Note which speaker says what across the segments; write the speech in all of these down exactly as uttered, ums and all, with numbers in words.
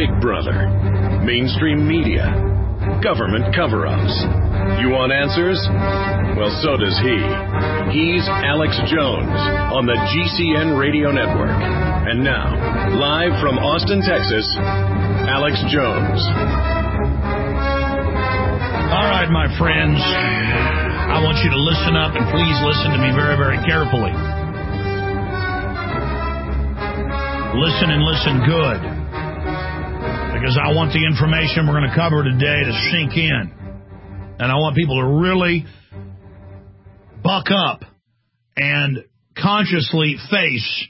Speaker 1: Big Brother, mainstream media, government cover-ups. You want answers? Well, so does he. He's Alex Jones on the G C N Radio Network. And now, live from Austin, Texas, Alex Jones.
Speaker 2: All right, my friends, I want you to listen up, and please listen to me very, very carefully. Listen and listen good, because I want the information we're going to cover today to sink in. And I want people to really buck up and consciously face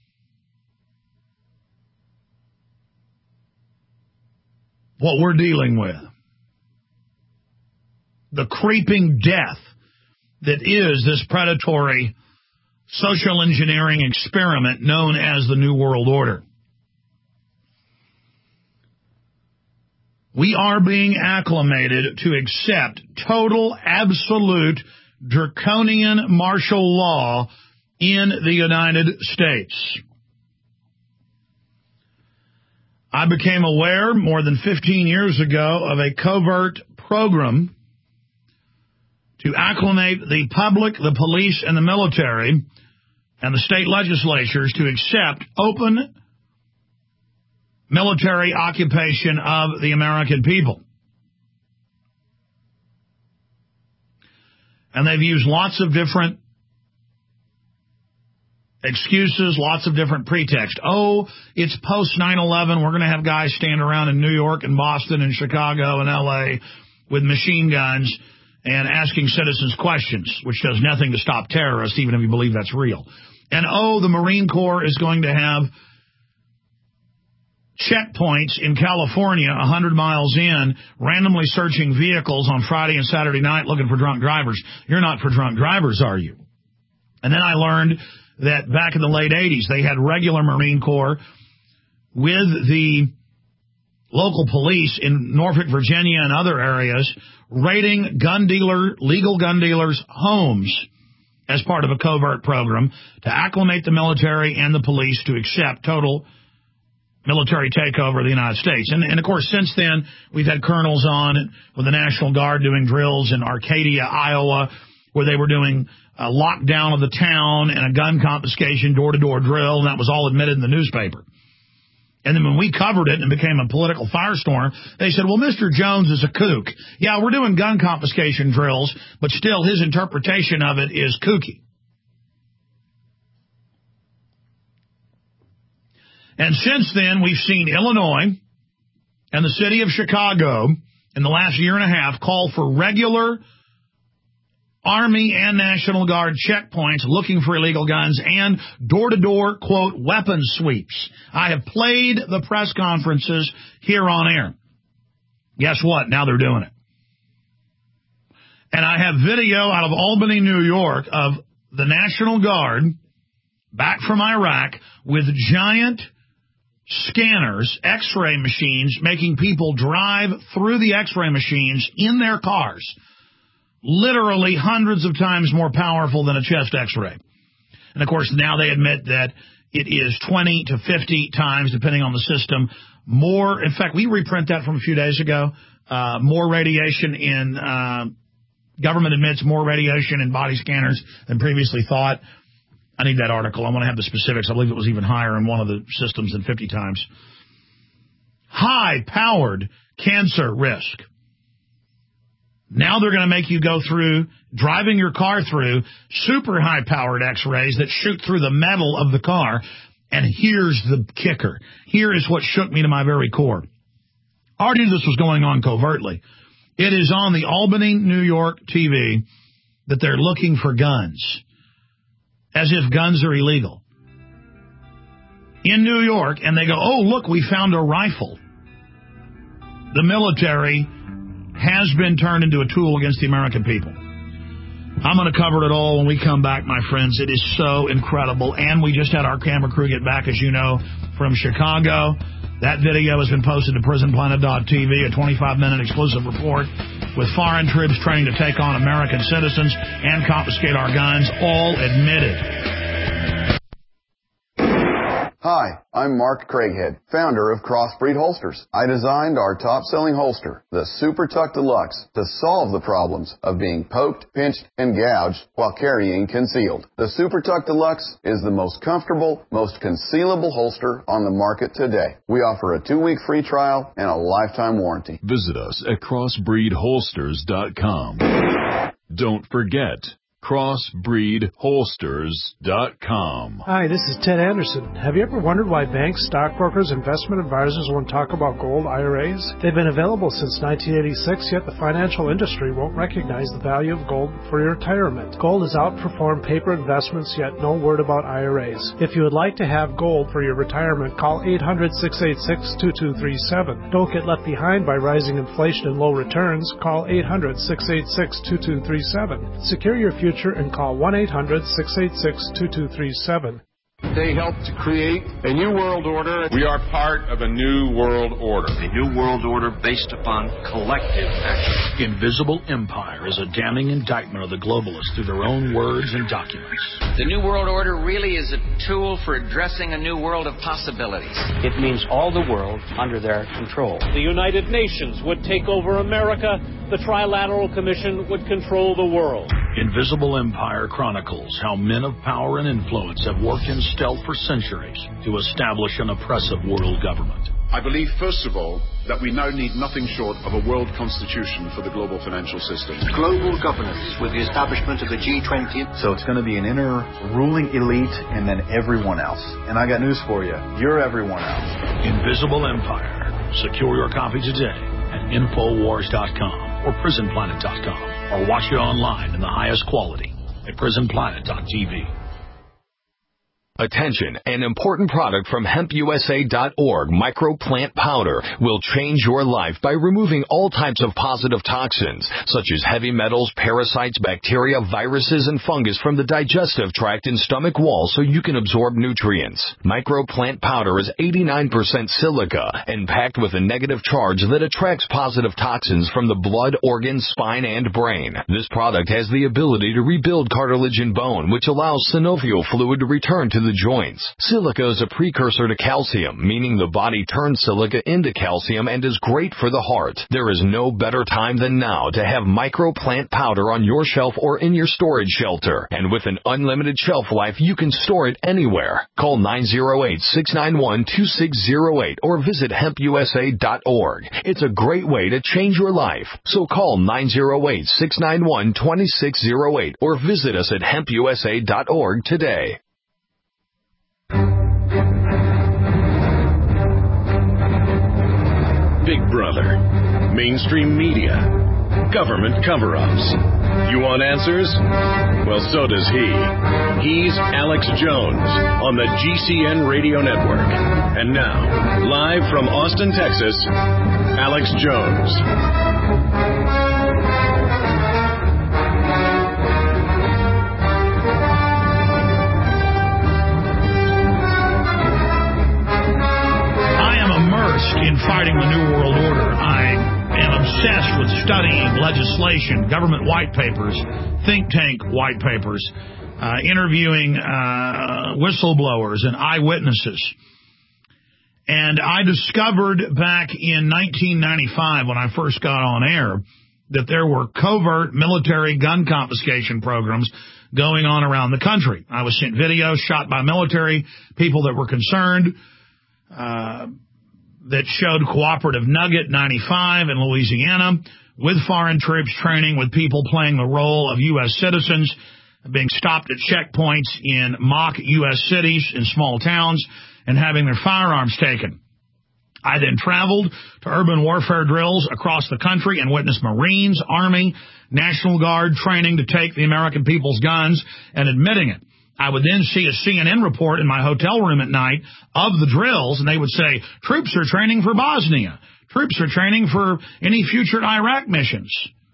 Speaker 2: what we're dealing with. The creeping death that is this predatory social engineering experiment known as the New World Order. We are being acclimated to accept total, absolute, draconian martial law in the United States. I became aware more than fifteen years ago of a covert program to acclimate the public, the police, and the military and the state legislatures to accept open military occupation of the American people. And they've used lots of different excuses, lots of different pretexts. Oh, it's post nine eleven. We're going to have guys stand around in New York and Boston and Chicago and L A with machine guns and asking citizens questions, which does nothing to stop terrorists, even if you believe that's real. And, oh, the Marine Corps is going to have checkpoints in California, one hundred miles in, randomly searching vehicles on Friday and Saturday night looking for drunk drivers. You're not for drunk drivers, are you? And then I learned that back in the late eighties, they had regular Marine Corps with the local police in Norfolk, Virginia, and other areas raiding gun dealer, legal gun dealers' homes as part of a covert program to acclimate the military and the police to accept total military takeover of the United States. And, and of course, since then, we've had colonels on with the National Guard doing drills in Arcadia, Iowa, where they were doing a lockdown of the town and a gun confiscation door-to-door drill, and that was all admitted in the newspaper. And then when we covered it and it became a political firestorm, they said, well, Mister Jones is a kook. Yeah, we're doing gun confiscation drills, but still his interpretation of it is kooky. And since then, we've seen Illinois and the city of Chicago in the last year and a half call for regular Army and National Guard checkpoints looking for illegal guns and door-to-door, quote, weapon sweeps. I have played the press conferences here on air. Guess what? Now they're doing it. And I have video out of Albany, New York, of the National Guard back from Iraq with giant scanners, X-ray machines, making people drive through the X-ray machines in their cars. Literally hundreds of times more powerful than a chest X-ray. And, of course, now they admit that it is twenty to fifty times, depending on the system, more. In fact, we reprint that from a few days ago. Uh, more radiation in, uh, government admits more radiation in body scanners than previously thought. I need that article. I want to have the specifics. I believe it was even higher in one of the systems than fifty times. High-powered cancer risk. Now they're going to make you go through, driving your car through, super high-powered X-rays that shoot through the metal of the car. And here's the kicker. Here is what shook me to my very core. I already knew this was going on covertly. It is on the Albany, New York T V that they're looking for guns, as if guns are illegal. In New York, and they go, oh, look, we found a rifle. The military has been turned into a tool against the American people. I'm going to cover it all when we come back, my friends. It is so incredible. And we just had our camera crew get back, as you know, from Chicago. That video has been posted to prison planet dot t v, a twenty-five minute exclusive report with foreign troops training to take on American citizens and confiscate our guns, all admitted.
Speaker 3: Hi, I'm Mark Craighead, founder of Crossbreed Holsters. I designed our top-selling holster, the Super Tuck Deluxe, to solve the problems of being poked, pinched, and gouged while carrying concealed. The Super Tuck Deluxe is the most comfortable, most concealable holster on the market today. We offer a two-week free trial and a lifetime warranty.
Speaker 4: Visit us at crossbreed holsters dot com. Don't forget, crossbreed holsters dot com.
Speaker 5: Hi, this is Ted Anderson. Have you ever wondered why banks, stockbrokers, investment advisors won't talk about gold I R As? They've been available since nineteen eighty-six, yet the financial industry won't recognize the value of gold for your retirement. Gold has outperformed paper investments, yet no word about I R As. If you would like to have gold for your retirement, call eight hundred, six eight six, two two three seven. Don't get left behind by rising inflation and low returns. Call eight hundred, six eight six, two two three seven. Secure your future and call one eight hundred, six eight six, two two three seven.
Speaker 6: They helped to create a new world order. We are part of a new world order.
Speaker 7: A new world order based upon collective action.
Speaker 2: Invisible Empire is a damning indictment of the globalists through their own words and documents.
Speaker 8: The new world order really is a tool for addressing a new world of possibilities.
Speaker 9: It means all the world under their control.
Speaker 10: The United Nations would take over America. The Trilateral Commission would control the world.
Speaker 2: Invisible Empire chronicles how men of power and influence have worked in stealth for centuries to establish an oppressive world government.
Speaker 11: I believe, first of all, that we now need nothing short of a world constitution for the global financial system.
Speaker 12: Global governance with the establishment of the G twenty.
Speaker 13: So it's going to be an inner ruling elite and then everyone else. And I got news for you. You're everyone else.
Speaker 2: Invisible Empire. Secure your copy today at infowars dot com or prison planet dot com or watch it online in the highest quality at prison planet dot t v.
Speaker 14: Attention, an important product from hemp u s a dot org, microplant powder, will change your life by removing all types of positive toxins, such as heavy metals, parasites, bacteria, viruses, and fungus from the digestive tract and stomach wall so you can absorb nutrients. Microplant powder is eighty-nine percent silica and packed with a negative charge that attracts positive toxins from the blood, organs, spine, and brain. This product has the ability to rebuild cartilage and bone, which allows synovial fluid to return to the joints. Silica is a precursor to calcium, meaning the body turns silica into calcium and is great for the heart. There is no better time than now to have microplant powder on your shelf or in your storage shelter. And with an unlimited shelf life, you can store it anywhere. Call nine oh eight, six nine one, two six oh eight or visit hemp u s a dot org. It's a great way to change your life. So call nine oh eight, six nine one, two six oh eight or visit us at hemp u s a dot org today.
Speaker 1: Big Brother, mainstream media, government cover-ups. You want answers? Well, so does he. He's Alex Jones on the G C N Radio Network. And now, live from Austin, Texas, Alex Jones.
Speaker 2: In fighting the New World Order. I am obsessed with studying legislation, government white papers, think tank white papers, uh, interviewing uh, whistleblowers and eyewitnesses. And I discovered back in nineteen ninety-five, when I first got on air, that there were covert military gun confiscation programs going on around the country. I was sent videos shot by military people that were concerned, uh, that showed Cooperative Nugget ninety-five in Louisiana with foreign troops training with people playing the role of U S citizens, being stopped at checkpoints in mock U S cities in small towns and having their firearms taken. I then traveled to urban warfare drills across the country and witnessed Marines, Army, National Guard training to take the American people's guns and admitting it. I would then see a C N N report in my hotel room at night of the drills, and they would say, troops are training for Bosnia. Troops are training for any future Iraq missions.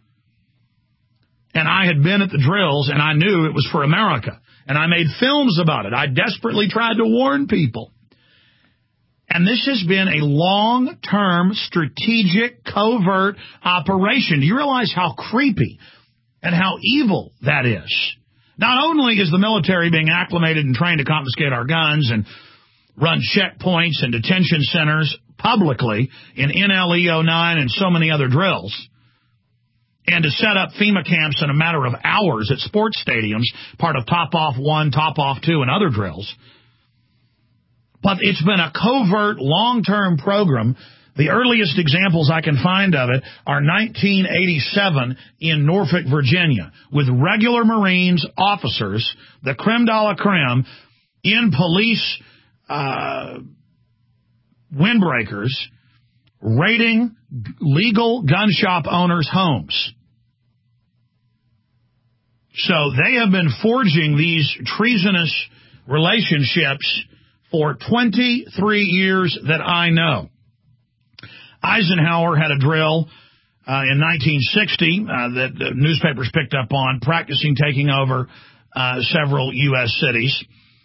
Speaker 2: And I had been at the drills, and I knew it was for America. And I made films about it. I desperately tried to warn people. And this has been a long-term, strategic, covert operation. Do you realize how creepy and how evil that is? Not only is the military being acclimated and trained to confiscate our guns and run checkpoints and detention centers publicly in N L E oh nine and so many other drills, and to set up FEMA camps in a matter of hours at sports stadiums, part of Top Off one, Top Off two, and other drills. But it's been a covert, long-term program. The earliest examples I can find of it are nineteen eighty-seven in Norfolk, Virginia, with regular Marines, officers, the creme de la creme, in police uh, windbreakers, raiding legal gun shop owners' homes. So they have been forging these treasonous relationships for twenty-three years that I know. Eisenhower had a drill uh, in nineteen sixty uh, that uh, newspapers picked up on, practicing taking over uh, several U S cities.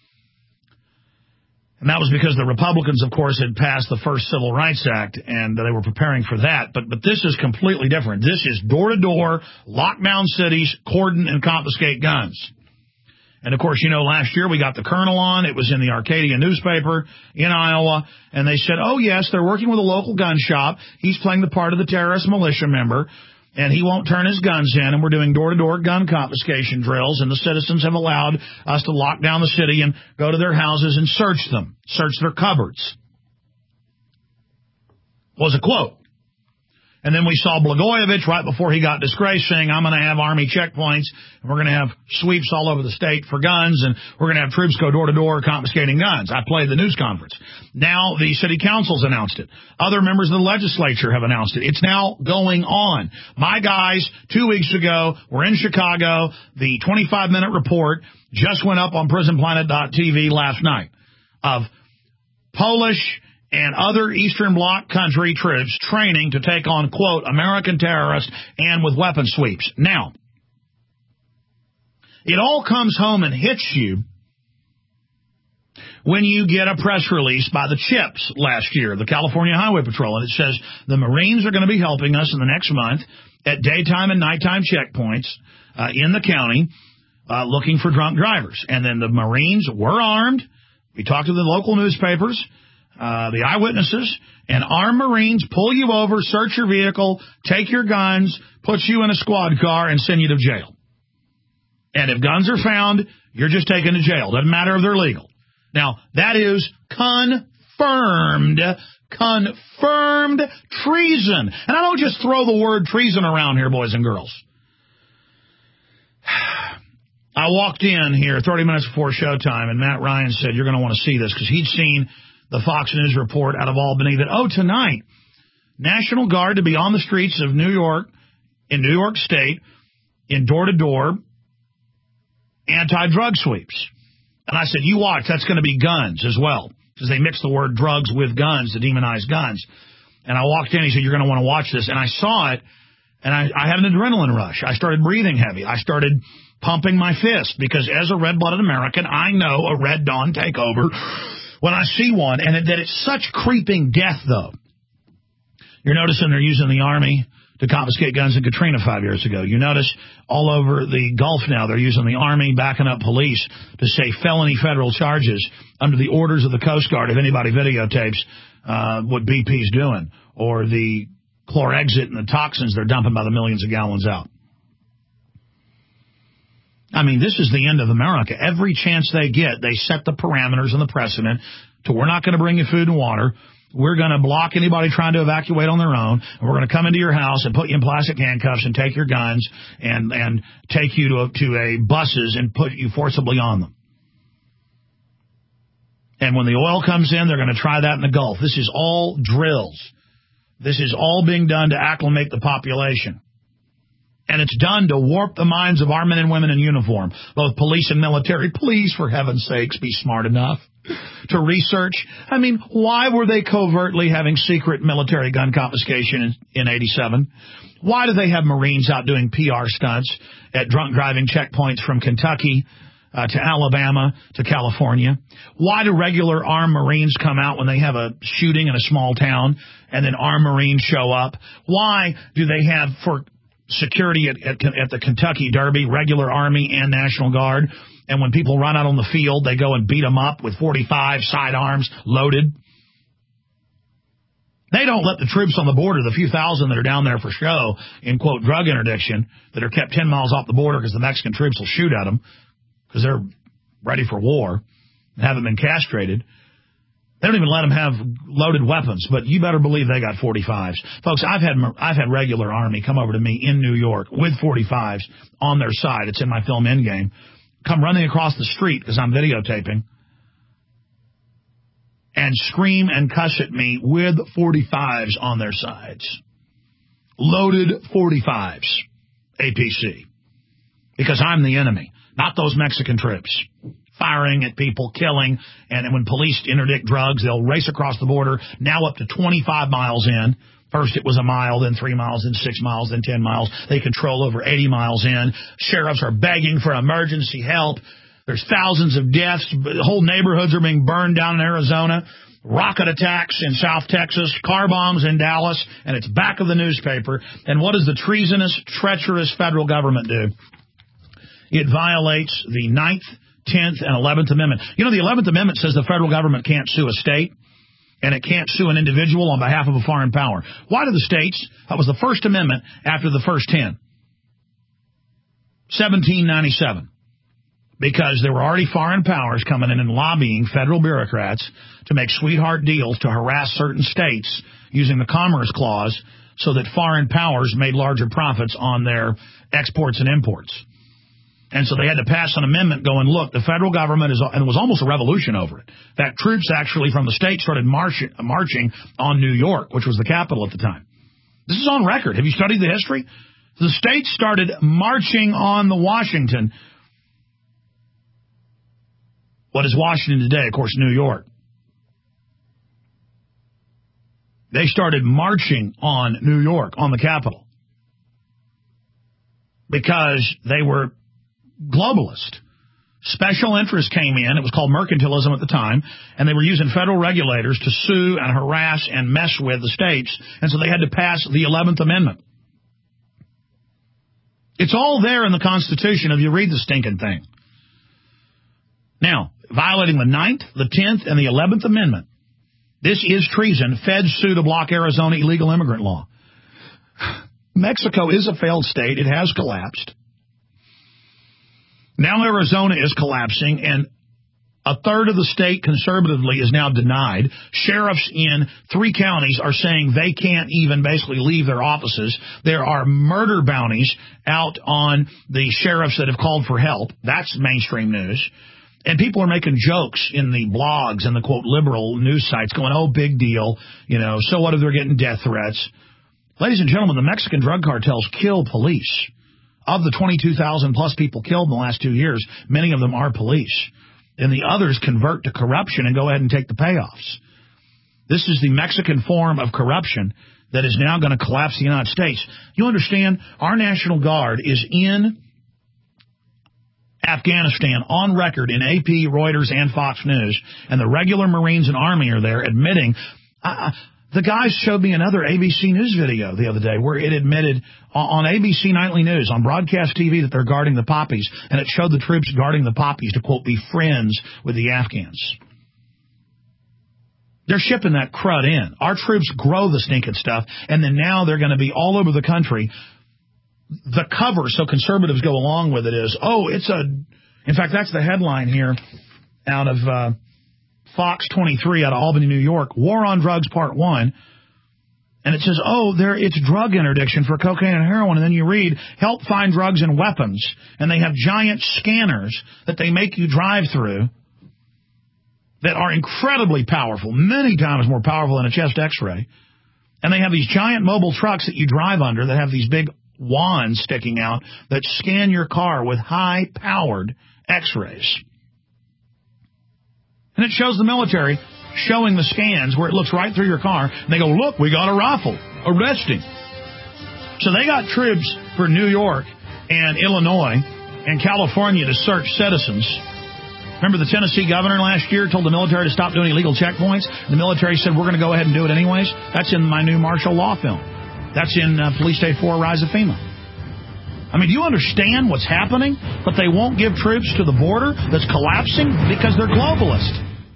Speaker 2: And that was because the Republicans, of course, had passed the first Civil Rights Act, and they were preparing for that. But but this is completely different. This is door-to-door, lock down cities, cordon, and confiscate guns. And, of course, you know, last year we got the Colonel on. It was in the Arcadia newspaper in Iowa. And they said, oh, yes, they're working with a local gun shop. He's playing the part of the terrorist militia member, and he won't turn his guns in. And we're doing door-to-door gun confiscation drills, and the citizens have allowed us to lock down the city and go to their houses and search them, search their cupboards. Was a quote. And then we saw Blagojevich right before he got disgraced saying, I'm going to have Army checkpoints, and we're going to have sweeps all over the state for guns, and we're going to have troops go door-to-door confiscating guns. I played the news conference. Now the city council's announced it. Other members of the legislature have announced it. It's now going on. My guys, two weeks ago, were in Chicago. The twenty-five minute report just went up on prison planet dot t v last night of Polish and other Eastern Bloc country troops training to take on, quote, American terrorists and with weapon sweeps. Now, it all comes home and hits you when you get a press release by the CHIPS last year, the California Highway Patrol, and it says the Marines are going to be helping us in the next month at daytime and nighttime checkpoints uh, in the county uh, looking for drunk drivers. And then the Marines were armed. We talked to the local newspapers. Uh, the eyewitnesses, and armed Marines pull you over, search your vehicle, take your guns, put you in a squad car, and send you to jail. And if guns are found, you're just taken to jail. Doesn't matter if they're legal. Now, that is confirmed, confirmed treason. And I don't just throw the word treason around here, boys and girls. I walked in here thirty minutes before showtime, and Matt Ryan said, you're going to want to see this, because he'd seen the Fox News report out of Albany that, oh, tonight, National Guard to be on the streets of New York, in New York State, in door-to-door anti-drug sweeps. And I said, you watch, that's going to be guns as well, because they mix the word drugs with guns to demonize guns. And I walked in, he said, you're going to want to watch this. And I saw it, and I, I had an adrenaline rush. I started breathing heavy. I started pumping my fist, because as a red-blooded American, I know a Red Dawn takeover when I see one, and it, that it's such creeping death, though. You're noticing they're using the Army to confiscate guns in Katrina five years ago. You notice all over the Gulf now they're using the Army backing up police to say felony federal charges under the orders of the Coast Guard if anybody videotapes uh, what B P's doing, or the chlorexit and the toxins they're dumping by the millions of gallons out. I mean, this is the end of America. Every chance they get, they set the parameters and the precedent to we're not going to bring you food and water. We're going to block anybody trying to evacuate on their own. And we're going to come into your house and put you in plastic handcuffs and take your guns and, and take you to, to a buses and put you forcibly on them. And when the oil comes in, they're going to try that in the Gulf. This is all drills. This is all being done to acclimate the population. And it's done to warp the minds of our men and women in uniform, both police and military. Please, for heaven's sakes, be smart enough to research. I mean, why were they covertly having secret military gun confiscation in, in eighty-seven? Why do they have Marines out doing P R stunts at drunk driving checkpoints from Kentucky uh, to Alabama to California? Why do regular armed Marines come out when they have a shooting in a small town and then armed Marines show up? Why do they have, for security at, at, at the Kentucky Derby, regular Army and National Guard? And when people run out on the field, they go and beat them up with forty-five sidearms loaded. They don't let the troops on the border, the few thousand that are down there for show, in, quote, drug interdiction, that are kept ten miles off the border because the Mexican troops will shoot at them because they're ready for war and haven't been castrated. They don't even let them have loaded weapons, but you better believe they got forty-fives. Folks, I've had I've had regular Army come over to me in New York with forty-fives on their side. It's in my film Endgame. Come running across the street because I'm videotaping and scream and cuss at me with forty-fives on their sides. Loaded forty-fives, A P C. Because I'm the enemy, not those Mexican troops. Firing at people, killing, and when police interdict drugs, they'll race across the border, now up to twenty-five miles in. First it was a mile, then three miles, then six miles, then ten miles. They control over eighty miles in. Sheriffs are begging for emergency help. There's thousands of deaths. Whole neighborhoods are being burned down in Arizona. Rocket attacks in South Texas. Car bombs in Dallas. And it's back of the newspaper. And what does the treasonous, treacherous federal government do? It violates the ninth, tenth, and eleventh Amendment. You know, the eleventh Amendment says the federal government can't sue a state, and it can't sue an individual on behalf of a foreign power. Why do the states? That was the First Amendment after the first ten. seventeen ninety-seven. Because there were already foreign powers coming in and lobbying federal bureaucrats to make sweetheart deals to harass certain states using the Commerce Clause so that foreign powers made larger profits on their exports and imports. And so they had to pass an amendment going, look, the federal government is, and it was almost a revolution over it. In fact, troops actually from the state started marching, marching on New York, which was the capital at the time. This is on record. Have you studied the history? The states started marching on the Washington. What is Washington today? Of course, New York. They started marching on New York, on the Capitol, because they were globalist. Special interests came in. It was called mercantilism at the time, and they were using federal regulators to sue and harass and mess with the states, and so they had to pass the eleventh Amendment. It's all there in the Constitution if you read the stinking thing. Now, violating the ninth, the tenth, and the eleventh Amendment. This is treason. Feds sue to block Arizona illegal immigrant law. Mexico is a failed state. It has collapsed. Now Arizona is collapsing, and a third of the state conservatively is now denied. Sheriffs in three counties are saying they can't even basically leave their offices. There are murder bounties out on the sheriffs that have called for help. That's mainstream news. And people are making jokes in the blogs and the, quote, liberal news sites going, oh, big deal, you know, so what if they're getting death threats? Ladies and gentlemen, the Mexican drug cartels kill police. Of the twenty-two thousand plus people killed in the last two years, many of them are police. And the others convert to corruption and go ahead and take the payoffs. This is the Mexican form of corruption that is now going to collapse the United States. You understand, our National Guard is in Afghanistan on record in A P, Reuters, and Fox News, and the regular Marines and Army are there admitting. Uh, the guys showed me another A B C News video the other day where it admitted on A B C Nightly News, on broadcast T V, that they're guarding the poppies, and it showed the troops guarding the poppies to, quote, be friends with the Afghans. They're shipping that crud in. Our troops grow the stinking stuff, and then now they're going to be all over the country. The cover, so conservatives go along with it, is, oh, it's a... In fact, that's the headline here out of uh, Fox twenty-three out of Albany, New York, War on Drugs Part one. And it says, oh, there it's drug interdiction for cocaine and heroin. And then you read, help find drugs and weapons. And they have giant scanners that they make you drive through that are incredibly powerful, many times more powerful than a chest x-ray. And they have these giant mobile trucks that you drive under that have these big wands sticking out that scan your car with high-powered x-rays. And it shows the military showing the scans where it looks right through your car. And they go, look, we got a rifle. Arresting. So they got troops for New York and Illinois and California to search citizens. Remember the Tennessee governor last year told the military to stop doing illegal checkpoints? The military said, we're going to go ahead and do it anyways. That's in my new martial law film. That's in uh, Police State four, Rise of FEMA. I mean, do you understand what's happening? But they won't give troops to the border that's collapsing because they're globalist.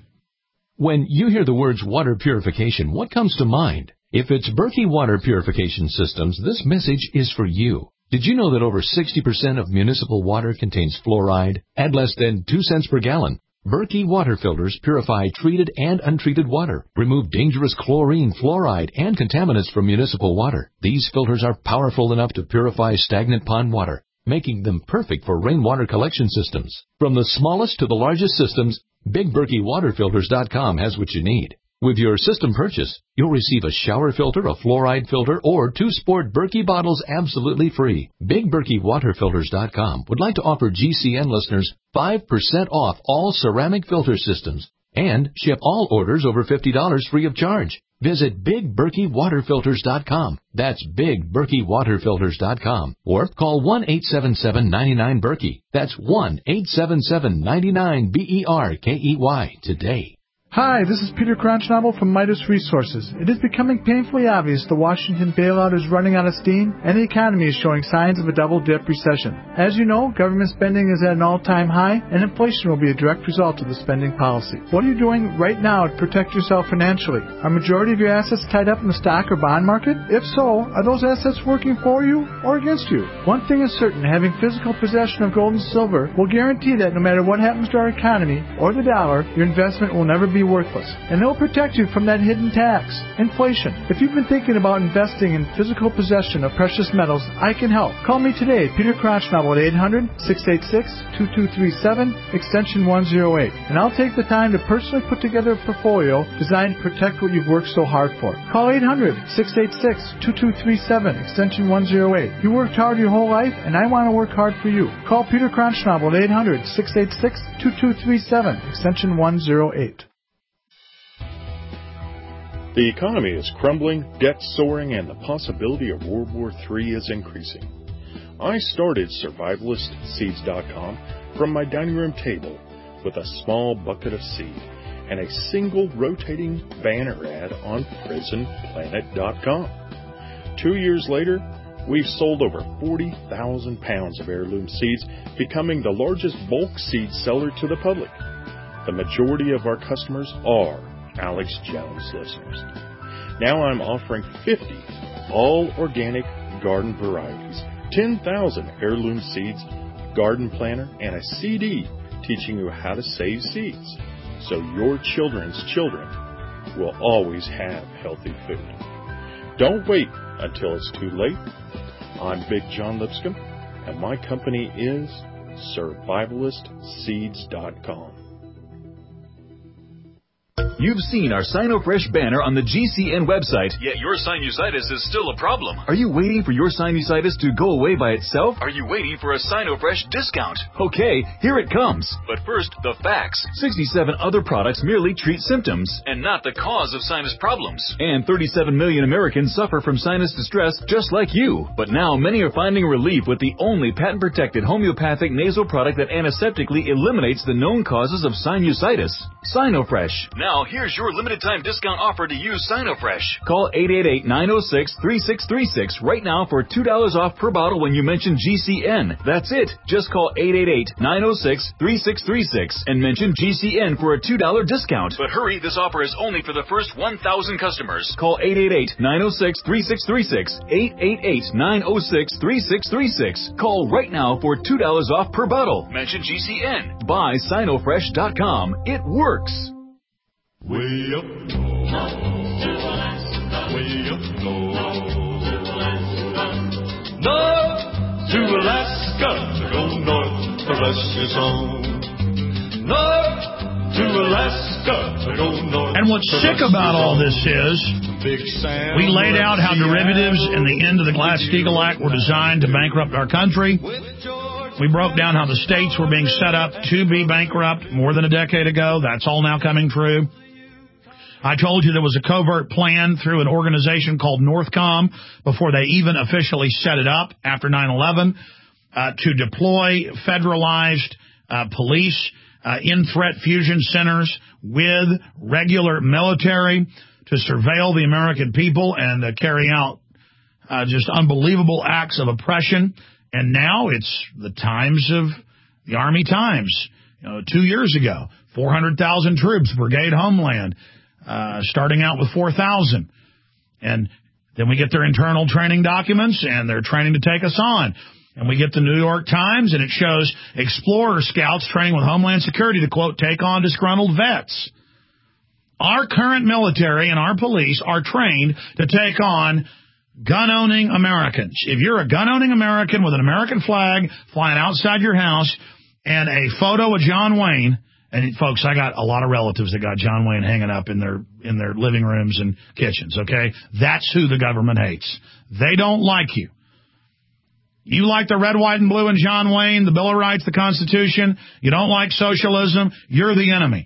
Speaker 15: When you hear the words water purification, what comes to mind? If it's Berkey Water Purification Systems, this message is for you. Did you know that over sixty percent of municipal water contains fluoride at less than two cents per gallon? Berkey water filters purify treated and untreated water, remove dangerous chlorine, fluoride, and contaminants from municipal water. These filters are powerful enough to purify stagnant pond water, making them perfect for rainwater collection systems. From the smallest to the largest systems, Big Berkey Water Filters dot com has what you need. With your system purchase, you'll receive a shower filter, a fluoride filter, or two sport Berkey bottles absolutely free. Big Berkey Water Filters dot com would like to offer G C N listeners five percent off all ceramic filter systems and ship all orders over fifty dollars free of charge. Visit Big Berkey Water Filters dot com. That's Big Berkey Water Filters dot com. Or call one eight seven seven, nine nine, Berkey. That's one eight seven seven, nine nine, B E R K E Y today.
Speaker 16: Hi, this is Peter Kronschnabel from Midas Resources. It is becoming painfully obvious the Washington bailout is running out of steam, and the economy is showing signs of a double-dip recession. As you know, government spending is at an all-time high, and inflation will be a direct result of the spending policy. What are you doing right now to protect yourself financially? Are majority of your assets tied up in the stock or bond market? If so, are those assets working for you or against you? One thing is certain, having physical possession of gold and silver will guarantee that no matter what happens to our economy or the dollar, your investment will never be worthless, and they'll protect you from that hidden tax, inflation. If you've been thinking about investing in physical possession of precious metals, I can help. Call me today, Peter Kronschnabel at eight hundred, six eight six, two two three seven, extension one oh eight, and I'll take the time to personally put together a portfolio designed to protect what you've worked so hard for. Call eight hundred, six eight six, two two three seven, extension one oh eight. You worked hard your whole life, and I want to work hard for you. Call Peter Kronschnabel at eight hundred, six eight six, two two three seven, extension one oh eight.
Speaker 17: The economy is crumbling, debt soaring, and the possibility of World War Three is increasing. I started Survivalist Seeds dot com from my dining room table with a small bucket of seed and a single rotating banner ad on Prison Planet dot com. Two years later, we've sold over forty thousand pounds of heirloom seeds, becoming the largest bulk seed seller to the public. The majority of our customers are Alex Jones listeners. Now I'm offering fifty all-organic garden varieties, ten thousand heirloom seeds, garden planner, and a C D teaching you how to save seeds, so your children's children will always have healthy food. Don't wait until it's too late. I'm Big John Lipscomb, and my company is Survivalist Seeds dot com.
Speaker 18: You've seen our SinoFresh banner on the G C N website.
Speaker 19: Yet your sinusitis is still a problem.
Speaker 18: Are you waiting for your sinusitis to go away by itself?
Speaker 19: Are you waiting for a SinoFresh discount?
Speaker 18: Okay, here it comes.
Speaker 19: But first, the facts.
Speaker 18: sixty-seven other products merely treat symptoms
Speaker 19: and not the cause of sinus problems.
Speaker 18: And thirty-seven million Americans suffer from sinus distress just like you. But now many are finding relief with the only patent-protected homeopathic nasal product that antiseptically eliminates the known causes of sinusitis. SinoFresh.
Speaker 19: Now here's your limited time discount offer to use SinoFresh.
Speaker 18: Call eight eight eight, nine oh six, three six three six right now for two dollars off per bottle when you mention G C N. That's it. Just call eight eight eight, nine oh six, three six three six and mention G C N for a two dollars discount.
Speaker 19: But hurry, this offer is only for the first one thousand customers.
Speaker 18: Call eight eight eight, nine oh six, three six three six, eight eight eight, nine oh six, three six three six. Call right now for two dollars off per bottle.
Speaker 19: Mention G C N.
Speaker 18: Buy Sinofresh dot com. It works.
Speaker 20: Way up north, way up north, north to Alaska, to go north to Russia's home. North to Alaska, to go north.
Speaker 2: And what's sick about all this is, we laid out how derivatives and the end of the Glass-Steagall Act were designed to bankrupt our country. We broke down how the states were being set up to be bankrupt more than a decade ago. That's all now coming true. I told you there was a covert plan through an organization called Northcom before they even officially set it up after nine eleven uh, to deploy federalized uh, police uh, in threat fusion centers with regular military to surveil the American people and uh, carry out uh, just unbelievable acts of oppression And now it's the Times of the Army Times. You know, two years ago, four hundred thousand troops, Brigade Homeland, uh, starting out with four thousand. And then we get their internal training documents, and they're training to take us on. And we get the New York Times, and it shows Explorer Scouts training with Homeland Security to, quote, take on disgruntled vets. Our current military and our police are trained to take on gun-owning Americans. If you're a gun-owning American with an American flag flying outside your house and a photo of John Wayne, and folks, I got a lot of relatives that got John Wayne hanging up in their in their living rooms and kitchens, okay? That's who the government hates. They don't like you. You like the red, white, and blue and John Wayne, the Bill of Rights, the Constitution. You don't like socialism. You're the enemy.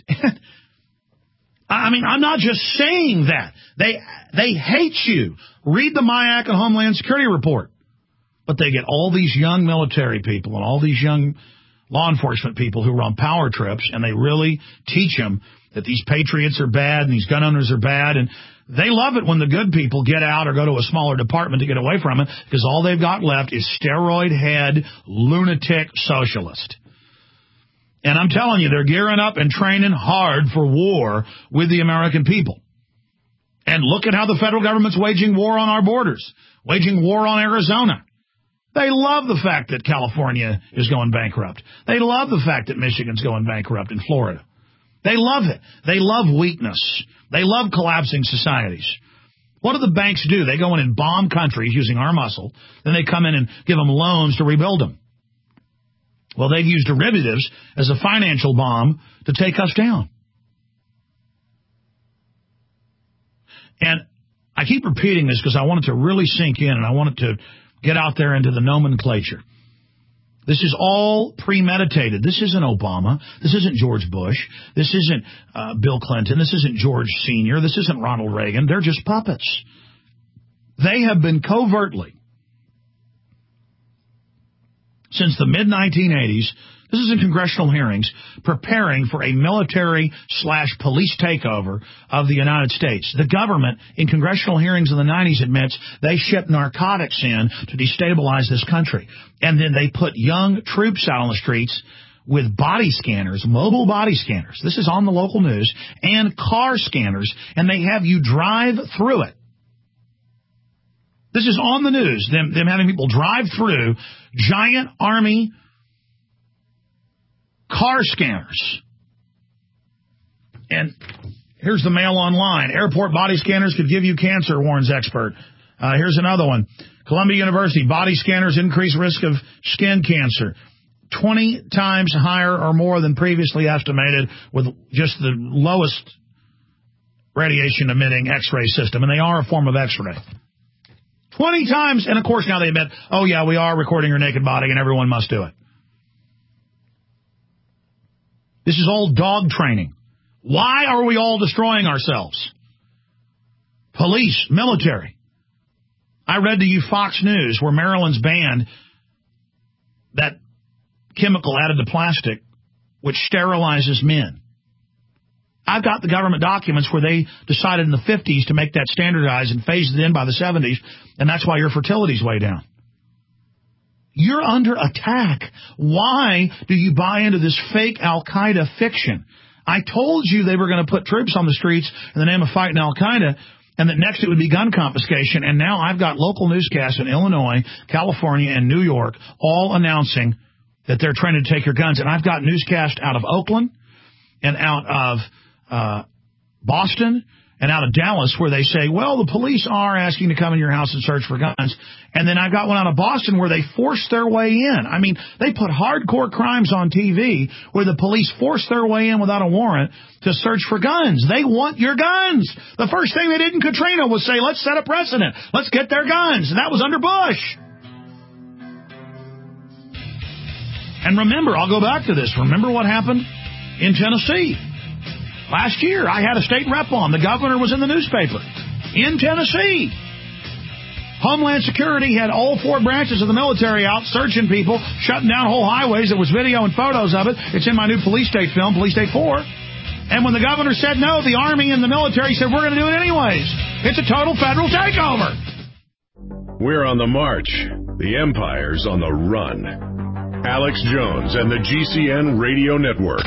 Speaker 2: I mean, I'm not just saying that. They they hate you. Read the MIAC and Homeland Security report. But they get all these young military people and all these young law enforcement people who are on power trips, and they really teach them that these patriots are bad and these gun owners are bad, and they love it when the good people get out or go to a smaller department to get away from it, because all they've got left is steroid-head, lunatic socialist. And I'm telling you, they're gearing up and training hard for war with the American people. And look at how the federal government's waging war on our borders, waging war on Arizona. They love the fact that California is going bankrupt. They love the fact that Michigan's going bankrupt in Florida. They love it. They love weakness. They love collapsing societies. What do the banks do? They go in and bomb countries using our muscle. Then they come in and give them loans to rebuild them. Well, they've used derivatives as a financial bomb to take us down. And I keep repeating this because I want it to really sink in, and I want it to get out there into the nomenclature. This is all premeditated. This isn't Obama. This isn't George Bush. This isn't uh, Bill Clinton. This isn't George Senior This isn't Ronald Reagan. They're just puppets. They have been covertly, since the mid nineteen eighties, this is in congressional hearings, preparing for a military slash police takeover of the United States. The government, in congressional hearings in the nineties, admits they shipped narcotics in to destabilize this country. And then they put young troops out on the streets with body scanners, mobile body scanners. This is on the local news, and car scanners, and they have you drive through it. This is on the news, them, them having people drive through giant Army car scanners. And here's the Mail Online. Airport body scanners could give you cancer, warns expert. Uh, here's another one. Columbia University, body scanners increase risk of skin cancer. twenty times higher or more than previously estimated with just the lowest radiation-emitting X-ray system. And they are a form of X-ray. twenty times, and of course now they admit, oh yeah, we are recording your naked body and everyone must do it. This is all dog training. Why are we all destroying ourselves? Police, military. I read to you Fox News where Maryland's banned that chemical added to plastic which sterilizes men. I've got the government documents where they decided in the fifties to make that standardized and phased it in by the seventies, and that's why your fertility's way down. You're under attack. Why do you buy into this fake Al-Qaeda fiction? I told you they were going to put troops on the streets in the name of fighting Al-Qaeda, and that next it would be gun confiscation, and now I've got local newscasts in Illinois, California, and New York all announcing that they're trying to take your guns. And I've got newscasts out of Oakland and out of uh, Boston and out of Dallas where they say, well, the police are asking to come in your house and search for guns. And then I've got one out of Boston where they force their way in. I mean, they put hardcore crimes on T V where the police force their way in without a warrant to search for guns. They want your guns. The first thing they did in Katrina was say, let's set a precedent. Let's get their guns. And that was under Bush. And remember, I'll go back to this. Remember what happened in Tennessee? Last year, I had a state rep on. The governor was in the newspaper in Tennessee. Homeland Security had all four branches of the military out searching people, shutting down whole highways. There was video and photos of it. It's in my new Police State film, Police State four. And when the governor said no, the Army and the military said, we're going to do it anyways. It's a total federal takeover.
Speaker 1: We're on the march. The empire's on the run. Alex Jones and the G C N Radio Network.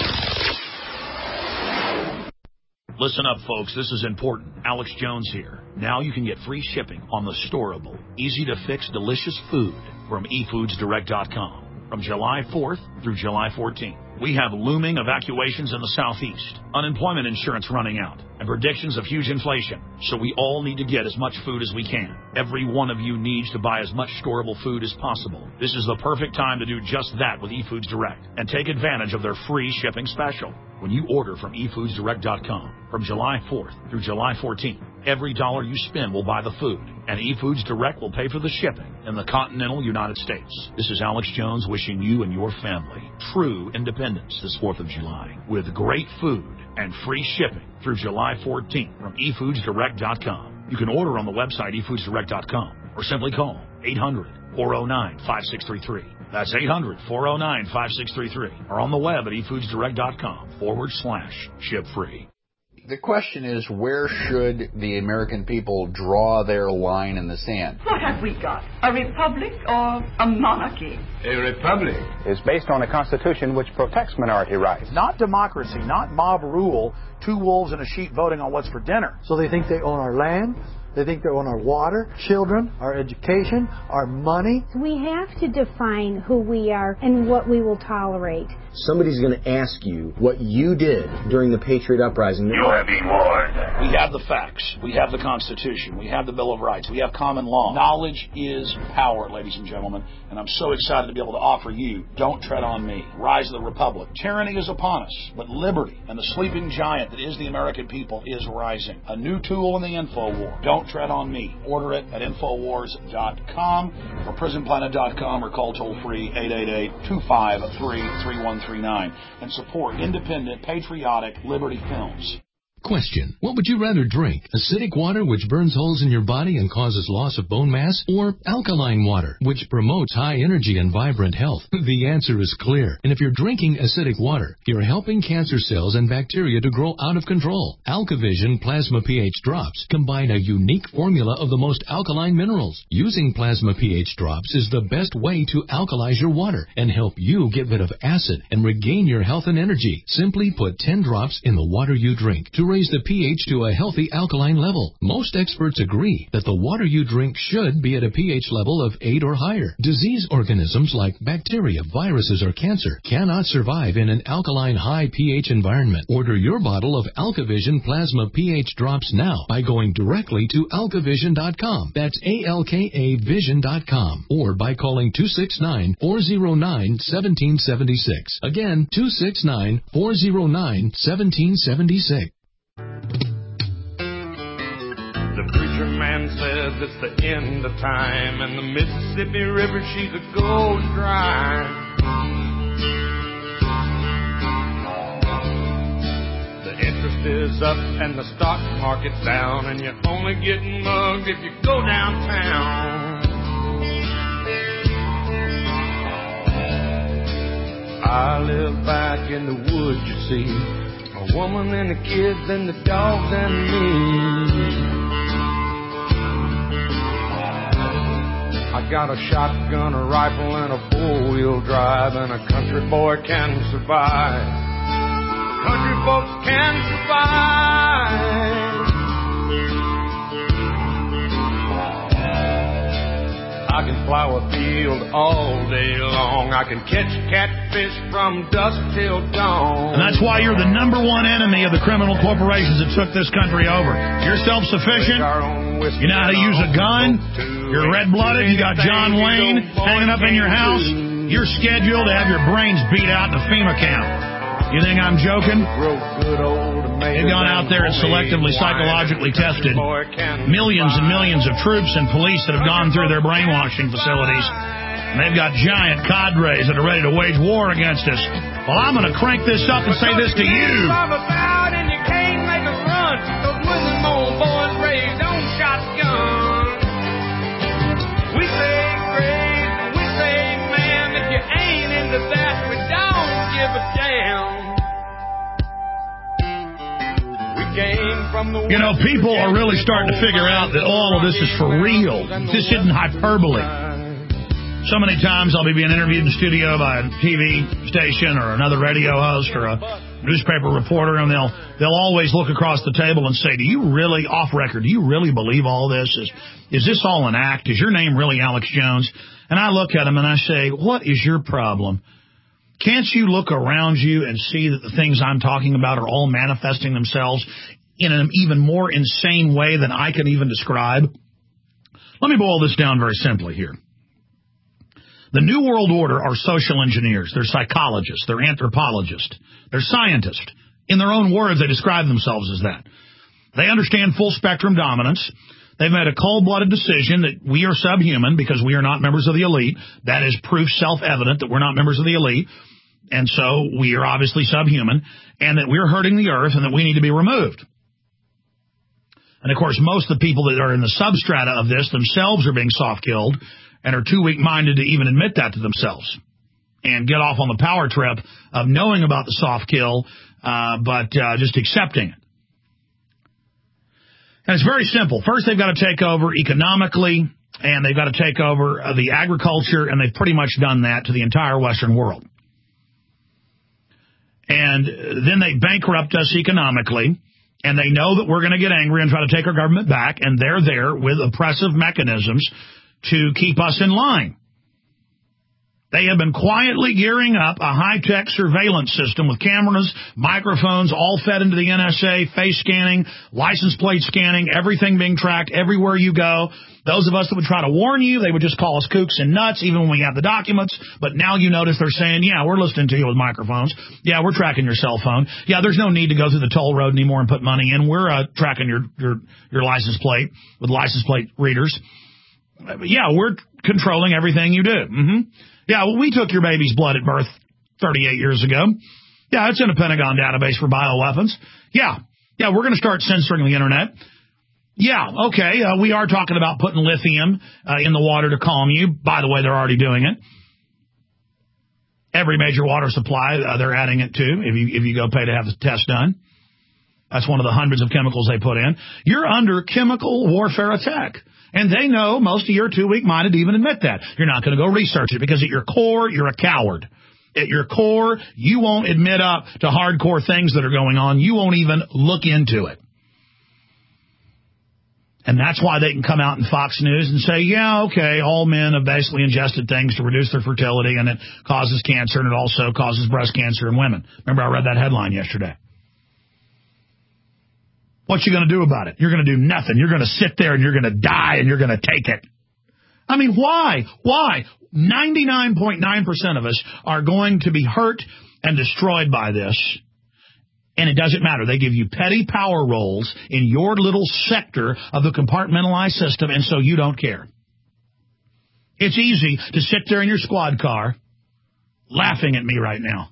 Speaker 2: Listen up, folks. This is important. Alex Jones here. Now you can get free shipping on the storable, easy-to-fix, delicious food from e foods direct dot com from July fourth through July fourteenth. We have looming evacuations in the southeast, unemployment insurance running out, and predictions of huge inflation. So we all need to get as much food as we can. Every one of you needs to buy as much storable food as possible. This is the perfect time to do just that with eFoods Direct and take advantage of their free shipping special. When you order from e foods direct dot com from July fourth through July fourteenth, every dollar you spend will buy the food, and eFoods Direct will pay for the shipping in the continental United States. This is Alex Jones wishing you and your family true independence this fourth of July with great food and free shipping through July fourteenth from e foods direct dot com. You can order on the website e foods direct dot com or simply call eight hundred, four oh nine, five six three three. That's eight hundred, four oh nine, five six three three or on the web at e foods direct dot com forward slash ship free.
Speaker 13: The question is, where should the American people draw their line in the sand?
Speaker 21: What have we got? A republic or a monarchy?
Speaker 22: A republic
Speaker 23: is based on a constitution which protects minority rights.
Speaker 24: Not democracy, not mob rule, two wolves and a sheep voting on what's for dinner.
Speaker 25: So they think they own our land. They think they own our water, children, our education, our money.
Speaker 26: We have to define who we are and what we will tolerate.
Speaker 27: Somebody's going to ask you what you did during the Patriot Uprising.
Speaker 28: You have been warned.
Speaker 2: We have the facts. We have the Constitution. We have the Bill of Rights. We have common law. Knowledge is power, ladies and gentlemen, and I'm so excited to be able to offer you Don't Tread on Me, Rise of the Republic. Tyranny is upon us, but liberty and the sleeping giant that is the American people is rising. A new tool in the info war. Don't Tread on Me. Order it at infowars dot com or prison planet dot com or call toll-free eight eight eight, two five three, three one three nine and support independent, patriotic Liberty Films.
Speaker 15: Question. What would you rather drink? Acidic water, which burns holes in your body and causes loss of bone mass? Or alkaline water, which promotes high energy and vibrant health? The answer is clear. And if you're drinking acidic water, you're helping cancer cells and bacteria to grow out of control. AlkaVision Plasma pH Drops combine a unique formula of the most alkaline minerals. Using Plasma pH Drops is the best way to alkalize your water and help you get rid of acid and regain your health and energy. Simply put ten drops in the water you drink to raise the pH to a healthy alkaline level. Most experts agree that the water you drink should be at a pH level of eight or higher. Disease organisms like bacteria, viruses, or cancer cannot survive in an alkaline high pH environment. Order your bottle of AlkaVision Plasma pH Drops now by going directly to alka vision dot com. That's A L K A vision dot com. Or by calling two six nine, four oh nine, one seven seven six. Again, two six nine, four oh nine, one seven seven six.
Speaker 20: The preacher man says it's the end of time, and the Mississippi River, she's a gold dry. The interest is up and the stock market's down, and you're only getting mugged if you go downtown. I live back in the woods, you see. A woman and the kids and the dogs and me. I got a shotgun, a rifle, and a four-wheel drive, and a country boy can survive. Country folks can survive. I can plow a field all day long. I can catch catfish from dusk till dawn.
Speaker 2: And that's why you're the number one enemy of the criminal corporations that took this country over. You're self-sufficient. You know how to use a gun. You're red-blooded. You got John Wayne hanging up in your house. You're scheduled to have your brains beat out in a FEMA camp. You think I'm joking? They've gone out there and selectively, psychologically tested millions and millions of troops and police that have gone through their brainwashing facilities. And they've got giant cadres that are ready to wage war against us. Well, I'm going to crank this up and say this to you.
Speaker 20: We say grace, we say man, if you ain't into that, we don't give a damn.
Speaker 2: You know, people are really starting to figure out that all of this is for real. This isn't hyperbole. So many times I'll be being interviewed in the studio by a T V station or another radio host or a newspaper reporter, and they'll they'll always look across the table and say, do you really, off record, do you really believe all this? Is, is this all an act? Is your name really Alex Jones? And I look at them and I say, what is your problem? Can't you look around you and see that the things I'm talking about are all manifesting themselves in an even more insane way than I can even describe? Let me boil this down very simply here. The New World Order are social engineers. They're psychologists. They're anthropologists. They're scientists. In their own words, they describe themselves as that. They understand full spectrum dominance. They've made a cold-blooded decision that we are subhuman because we are not members of the elite. That is proof self-evident that we're not members of the elite. And so we are obviously subhuman, and that we're hurting the earth and that we need to be removed. And, of course, most of the people that are in the substrata of this themselves are being soft-killed and are too weak-minded to even admit that to themselves and get off on the power trip of knowing about the soft kill, uh, but uh, just accepting it. And it's very simple. First, they've got to take over economically, and they've got to take over uh, the agriculture, and they've pretty much done that to the entire Western world. And then they bankrupt us economically, and they know that we're going to get angry and try to take our government back, and they're there with oppressive mechanisms to keep us in line. They have been quietly gearing up a high-tech surveillance system with cameras, microphones, all fed into the N S A, face scanning, license plate scanning, everything being tracked everywhere you go. Those of us that would try to warn you, they would just call us kooks and nuts, even when we have the documents. But now you notice they're saying, yeah, we're listening to you with microphones. Yeah, we're tracking your cell phone. Yeah, there's no need to go through the toll road anymore and put money in. We're uh, tracking your, your, your license plate with license plate readers. Yeah, we're controlling everything you do. Mm-hmm. Yeah, well, we took your baby's blood at birth thirty-eight years ago. Yeah, it's in a Pentagon database for bioweapons. Yeah, yeah, we're going to start censoring the Internet. Yeah, okay, uh, we are talking about putting lithium uh, in the water to calm you. By the way, they're already doing it. Every major water supply, uh, they're adding it to if you, if you go pay to have the test done. That's one of the hundreds of chemicals they put in. You're under chemical warfare attack. And they know most of you are too weak-minded to even admit that. You're not going to go research it because at your core, you're a coward. At your core, you won't admit up to hardcore things that are going on. You won't even look into it. And that's why they can come out in Fox News and say, yeah, okay, all men have basically ingested things to reduce their fertility, and it causes cancer, and it also causes breast cancer in women. Remember, I read that headline yesterday. What you going to do about it? You're going to do nothing. You're going to sit there and you're going to die and you're going to take it. I mean, why? Why? ninety-nine point nine percent of us are going to be hurt and destroyed by this. And it doesn't matter. They give you petty power roles in your little sector of the compartmentalized system, and so you don't care. It's easy to sit there in your squad car laughing at me right now.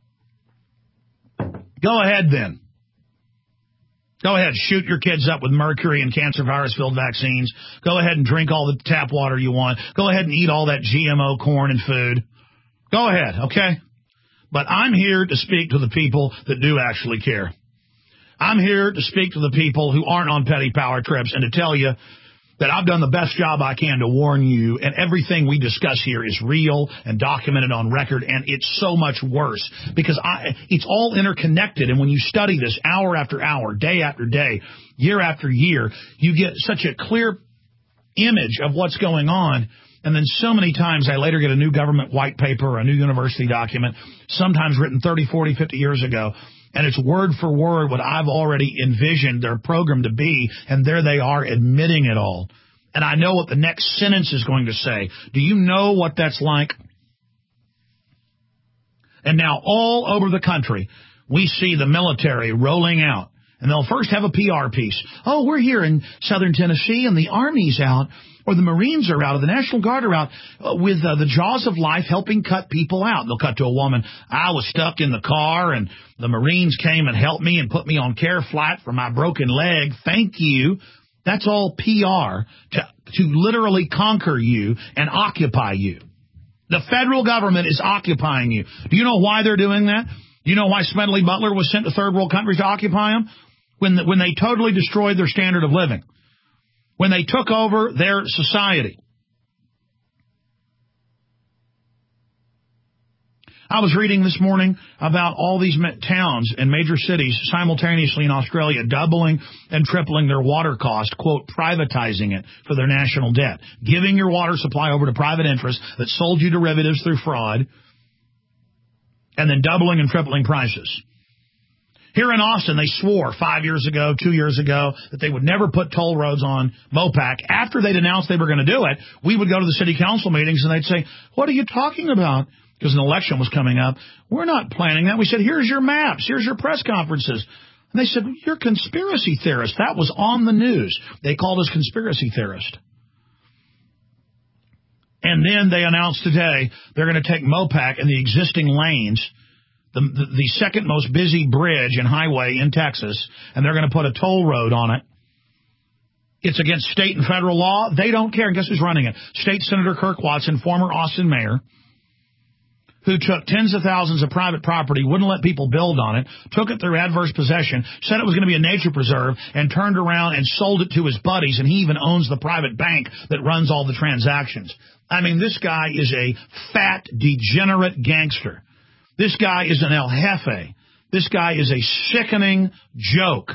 Speaker 2: Go ahead then. Go ahead, shoot your kids up with mercury and cancer virus-filled vaccines. Go ahead and drink all the tap water you want. Go ahead and eat all that G M O corn and food. Go ahead, okay? But I'm here to speak to the people that do actually care. I'm here to speak to the people who aren't on petty power trips and to tell you that I've done the best job I can to warn you, and everything we discuss here is real and documented on record, and it's so much worse because I, it's all interconnected, and when you study this hour after hour, day after day, year after year, you get such a clear image of what's going on, and then so many times I later get a new government white paper or a new university document, sometimes written thirty, forty, fifty years ago, and it's word for word what I've already envisioned their program to be, and there they are admitting it all. And I know what the next sentence is going to say. Do you know what that's like? And now all over the country, we see the military rolling out. And they'll first have a P R piece. Oh, we're here in southern Tennessee, and the Army's out, or the Marines are out, or the National Guard are out uh, with uh, the jaws of life helping cut people out. And they'll cut to a woman. I was stuck in the car, and the Marines came and helped me and put me on care flight for my broken leg. Thank you. That's all P R to, to literally conquer you and occupy you. The federal government is occupying you. Do you know why they're doing that? Do you know why Smedley Butler was sent to third world countries to occupy them? When, the, when they totally destroyed their standard of living. When they took over their society. I was reading this morning about all these towns and major cities simultaneously in Australia doubling and tripling their water cost, quote, privatizing it for their national debt, giving your water supply over to private interests that sold you derivatives through fraud, and then doubling and tripling prices. Here in Austin, they swore five years ago, two years ago, that they would never put toll roads on Mopac. After they'd announced they were going to do it, we would go to the city council meetings and they'd say, what are you talking about? Because an election was coming up. We're not planning that. We said, here's your maps. Here's your press conferences. And they said, you're conspiracy theorists. That was on the news. They called us conspiracy theorists. And then they announced today they're going to take Mopac and the existing lanes, the, the, the second most busy bridge and highway in Texas, and they're going to put a toll road on it. It's against state and federal law. They don't care. And guess who's running it? State Senator Kirk Watson, former Austin mayor, who took tens of thousands of private property, wouldn't let people build on it, took it through adverse possession, said it was going to be a nature preserve, and turned around and sold it to his buddies, and he even owns the private bank that runs all the transactions. I mean, this guy is a fat, degenerate gangster. This guy is an El Jefe. This guy is a sickening joke.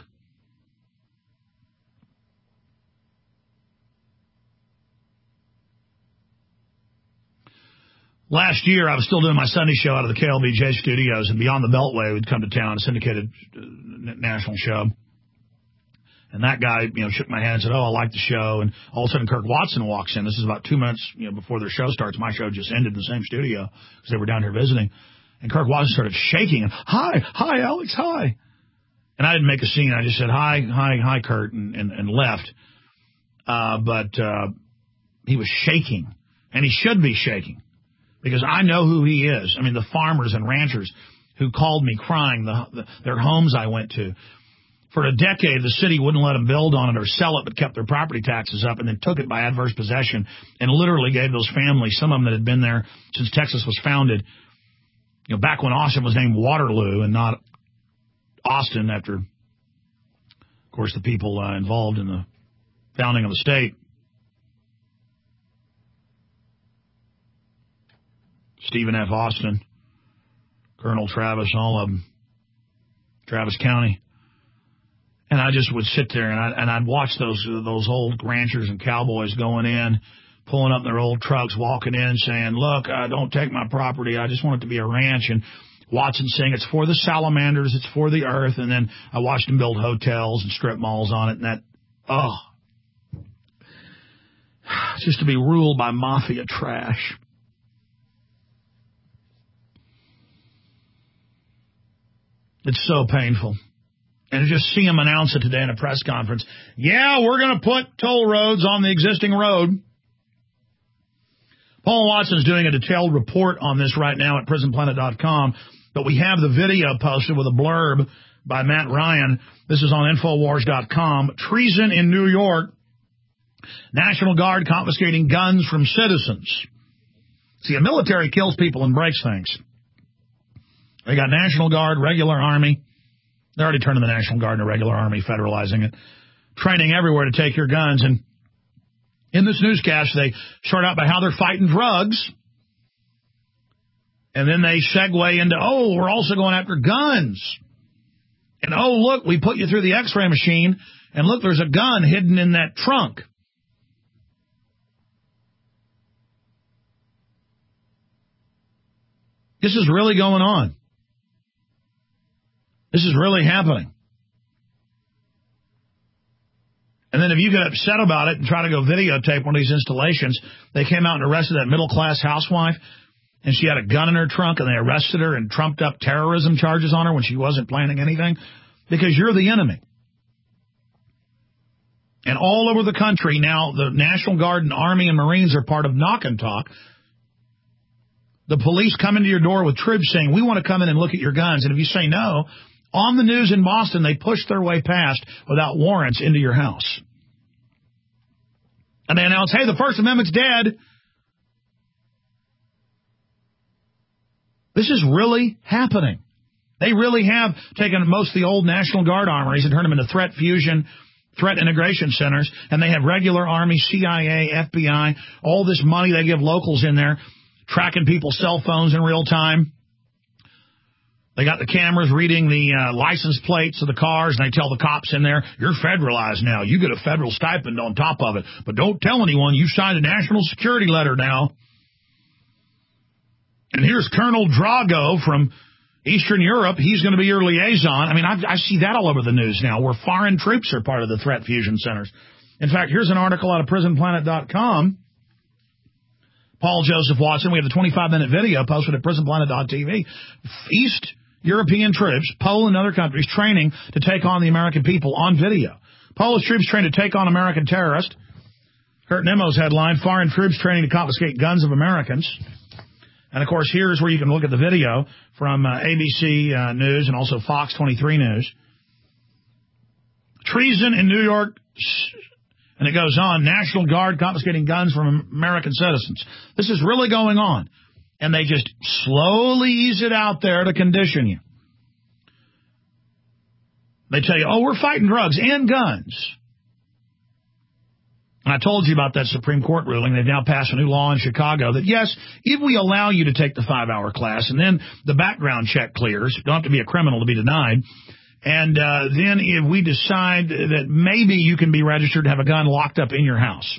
Speaker 2: Last year, I was still doing my Sunday show out of the K L B J studios, and Beyond the Beltway would come to town, a syndicated national show. And that guy, you know, shook my hand and said, oh, I like the show. And all of a sudden, Kirk Watson walks in. This is about two minutes, you know, before their show starts. My show just ended in the same studio because they were down here visiting. And Kirk Watson started shaking. And, hi, hi, Alex, hi. And I didn't make a scene. I just said, hi, hi, hi, Kurt, and, and, and left. Uh, but uh, he was shaking. And he should be shaking. Because I know who he is. I mean, the farmers and ranchers who called me crying, the, the, their homes I went to. For a decade, the city wouldn't let them build on it or sell it, but kept their property taxes up and then took it by adverse possession and literally gave those families, some of them that had been there since Texas was founded, you know, back when Austin was named Waterloo and not Austin after, of course, the people uh, involved in the founding of the state. Stephen F. Austin, Colonel Travis, all of them, Travis County. And I just would sit there and, I, and I'd watch those those old ranchers and cowboys going in, pulling up their old trucks, walking in, saying, look, uh, don't take my property. I just want it to be a ranch. And Watson saying it's for the salamanders, it's for the earth. And then I watched them build hotels and strip malls on it. And that, oh, just to be ruled by mafia trash. It's so painful. And to just see him announce it today in a press conference. Yeah, we're going to put toll roads on the existing road. Paul Watson's doing a detailed report on this right now at prison planet dot com. But we have the video posted with a blurb by Matt Ryan. This is on infowars dot com. Treason in New York. National Guard confiscating guns from citizens. See, a military kills people and breaks things. They got National Guard, regular Army. They're already turning the National Guard into regular Army, federalizing it. Training everywhere to take your guns. And in this newscast, they start out by how they're fighting drugs. And then they segue into, oh, we're also going after guns. And, oh, look, we put you through the X-ray machine. And look, there's a gun hidden in that trunk. This is really going on. This is really happening. And then if you get upset about it and try to go videotape one of these installations, they came out and arrested that middle-class housewife, and she had a gun in her trunk, and they arrested her and trumped up terrorism charges on her when she wasn't planning anything, because you're the enemy. And all over the country now, the National Guard and Army and Marines are part of Knock and Talk. The police come into your door with tribs saying, we want to come in and look at your guns. And if you say no, on the news in Boston, they push their way past without warrants into your house. And they announce, hey, the First Amendment's dead. This is really happening. They really have taken most of the old National Guard armories and turned them into threat fusion, threat integration centers. And they have regular Army, C I A, F B I, all this money they give locals in there, tracking people's cell phones in real time. They got the cameras reading the uh, license plates of the cars, and they tell the cops in there, you're federalized now. You get a federal stipend on top of it. But don't tell anyone you signed a national security letter now. And here's Colonel Drago from Eastern Europe. He's going to be your liaison. I mean, I, I see that all over the news now, where foreign troops are part of the threat fusion centers. In fact, here's an article out of prison planet dot com. Paul Joseph Watson. We have the twenty-five minute video posted at prison planet dot t v. East European troops, Poland and other countries, training to take on the American people on video. Polish troops trained to take on American terrorists. Kurt Nemo's headline, foreign troops training to confiscate guns of Americans. And, of course, here's where you can look at the video from uh, A B C uh, News and also Fox twenty-three News. Treason in New York, and it goes on, National Guard confiscating guns from American citizens. This is really going on. And they just slowly ease it out there to condition you. They tell you, oh, we're fighting drugs and guns. And I told you about that Supreme Court ruling. They've now passed a new law in Chicago that, yes, if we allow you to take the five-hour class and then the background check clears, you don't have to be a criminal to be denied, and uh, then if we decide that maybe you can be registered to have a gun locked up in your house.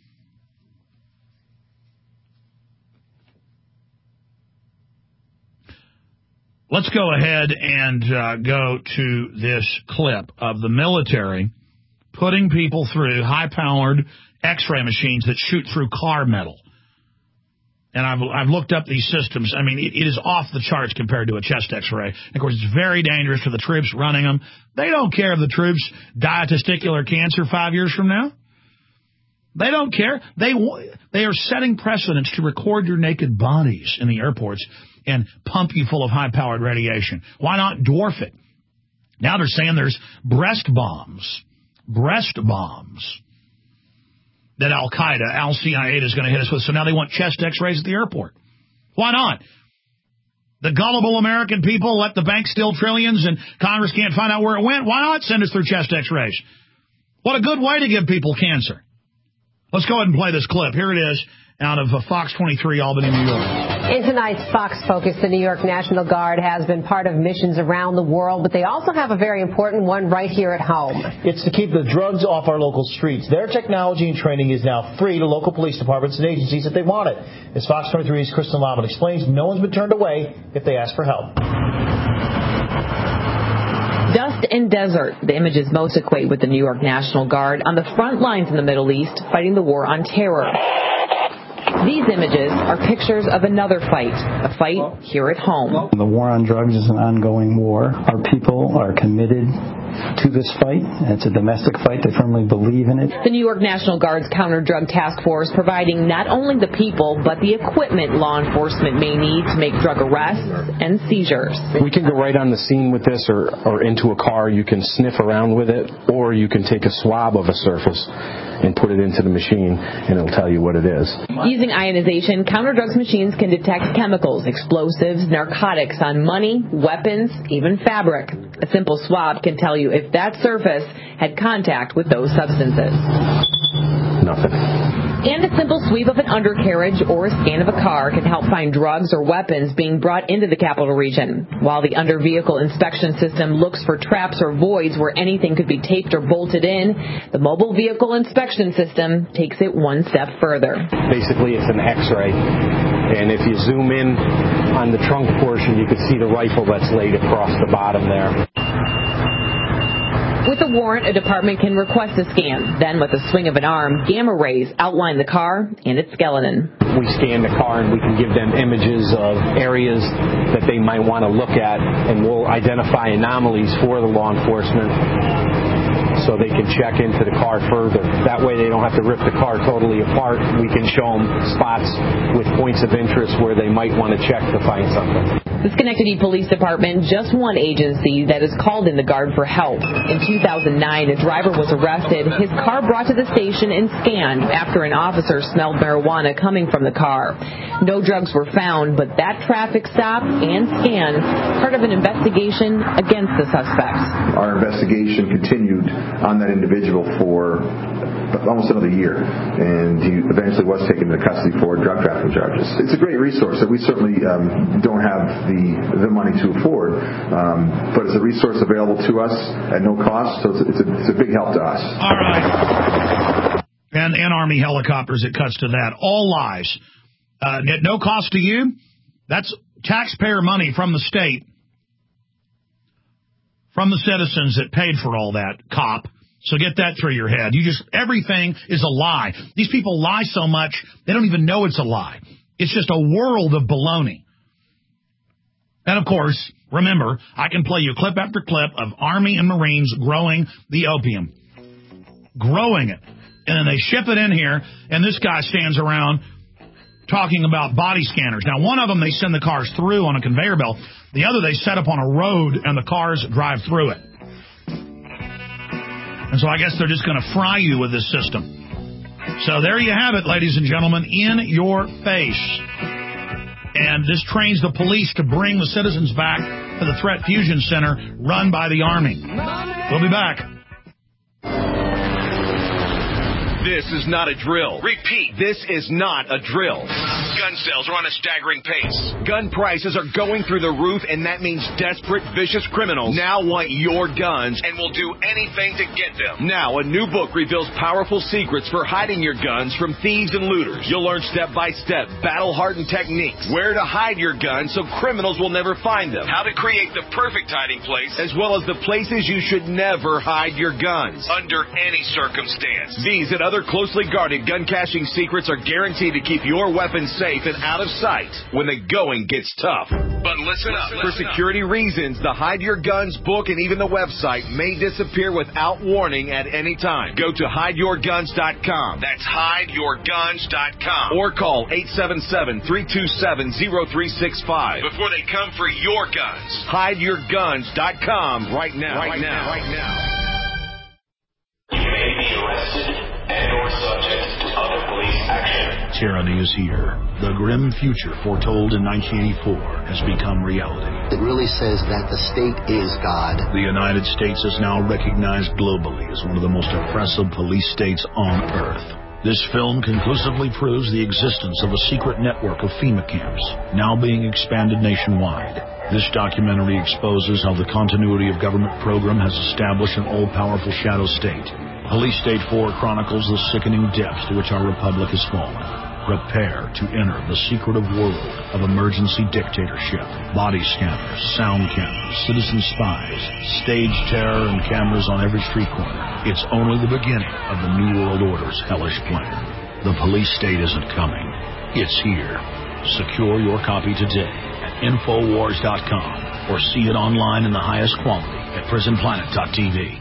Speaker 2: Let's go ahead and uh, go to this clip of the military putting people through high-powered X-ray machines that shoot through car metal. And I've, I've looked up these systems. I mean, it, it is off the charts compared to a chest X-ray. Of course, it's very dangerous for the troops running them. They don't care if the troops die of testicular cancer five years from now. They don't care. They they are setting precedents to record your naked bodies in the airports and pump you full of high-powered radiation. Why not dwarf it? Now they're saying there's breast bombs. Breast bombs that Al-Qaeda, Al-C I A is going to hit us with. So now they want chest X-rays at the airport. Why not? The gullible American people let the bank steal trillions and Congress can't find out where it went. Why not send us through chest X-rays? What a good way to give people cancer. Let's go ahead and play this clip. Here it is out of Fox twenty-three, Albany, New York.
Speaker 3: In tonight's Fox Focus, the New York National Guard has been part of missions around the world, but they also have a very important one right here at home.
Speaker 4: It's to keep the drugs off our local streets. Their technology and training is now free to local police departments and agencies if they want it. As Fox twenty-three's Kristen Lavin explains, no one's been turned away if they ask for help.
Speaker 5: Dust and desert, the images most equate with the New York National Guard on the front lines in the Middle East fighting the war on terror. These images are pictures of another fight, a fight here at home.
Speaker 6: The war on drugs is an ongoing war. Our people are committed to this fight. It's a domestic fight. They firmly believe in it.
Speaker 5: The New York National Guard's Counter-Drug Task Force providing not only the people, but the equipment law enforcement may need to make drug arrests and seizures.
Speaker 7: We can go right on the scene with this or, or into a car. You can sniff around with it, or you can take a swab of a surface and put it into the machine, and it'll tell you what it is.
Speaker 5: Using ionization, counter-drugs machines can detect chemicals, explosives, narcotics on money, weapons, even fabric. A simple swab can tell you if that surface had contact with those substances.
Speaker 7: Nothing.
Speaker 5: And a simple sweep of an undercarriage or a scan of a car can help find drugs or weapons being brought into the capital region. While the under-vehicle inspection system looks for traps or voids where anything could be taped or bolted in, the mobile vehicle inspection system takes it one step further.
Speaker 7: Basically, it's an X-ray. And if you zoom in on the trunk portion, you can see the rifle that's laid across the bottom there.
Speaker 5: With a warrant, a department can request a scan. Then, with a swing of an arm, gamma rays outline the car and its skeleton.
Speaker 7: We scan the car and we can give them images of areas that they might want to look at, and we'll identify anomalies for the law enforcement so they can check into the car further. That way they don't have to rip the car totally apart. We can show them spots with points of interest where they might want to check to find something.
Speaker 5: The Schenectady Police Department, just one agency that has called in the Guard for help. In two thousand nine, a driver was arrested, his car brought to the station and scanned after an officer smelled marijuana coming from the car. No drugs were found, but that traffic stop and scan, part of an investigation against the suspect.
Speaker 8: Our investigation continued on that individual for almost another year, and he eventually was taken into custody for drug trafficking charges. It's a great resource that we certainly um, don't have the the money to afford, um, but it's a resource available to us at no cost, so it's, it's, a, it's a big help to us.
Speaker 2: All right. And, and Army helicopters, it cuts to that. All lies. Uh, at no cost to you. That's taxpayer money from the state, from the citizens that paid for all that, cop. So get that through your head. You just, everything is a lie. These people lie so much, they don't even know it's a lie. It's just a world of baloney. And, of course, remember, I can play you clip after clip of Army and Marines growing the opium. Growing it. And then they ship it in here, and this guy stands around talking about body scanners. Now, one of them, they send the cars through on a conveyor belt. The other, they set up on a road, and the cars drive through it. And so I guess they're just going to fry you with this system. So there you have it, ladies and gentlemen, in your face. And this trains the police to bring the citizens back to the Threat Fusion Center run by the Army. We'll be back.
Speaker 1: This is not a drill. Repeat, this is not a drill. Gun sales are on a staggering pace. Gun prices are going through the roof, and that means desperate, vicious criminals now want your guns and will do anything to get them. Now, a new book reveals powerful secrets for hiding your guns from thieves and looters. You'll learn step-by-step, battle-hardened techniques, where to hide your guns so criminals will never find them, how to create the perfect hiding place, as well as the places you should never hide your guns, under any circumstance. These and other closely guarded gun caching secrets are guaranteed to keep your weapons safe and out of sight when the going gets tough. But listen up. For security reasons, the Hide Your Guns book and even the website may disappear without warning at any time. Go to hide your guns dot com. That's hide your guns dot com. Or call eight seven seven, three two seven, zero three six five before they come for your guns. hide your guns dot com right now. Right now. Right now.
Speaker 9: You may be arrested and or subject to other police action.
Speaker 10: Tyranny is here. The grim future foretold in nineteen eighty-four has become reality.
Speaker 11: It really says that the state is God.
Speaker 10: The United States is now recognized globally as one of the most oppressive police states on earth. This film conclusively proves the existence of a secret network of FEMA camps, now being expanded nationwide. This documentary exposes how the continuity of government program has established an all-powerful shadow state. Police State four chronicles the sickening depths to which our republic has fallen. Prepare to enter the secretive world of emergency dictatorship. Body scanners, sound cameras, citizen spies, stage terror, and cameras on every street corner. It's only the beginning of the New World Order's hellish plan. The police state isn't coming. It's here. Secure your copy today at infowars dot com or see it online in the highest quality at prison planet dot t v.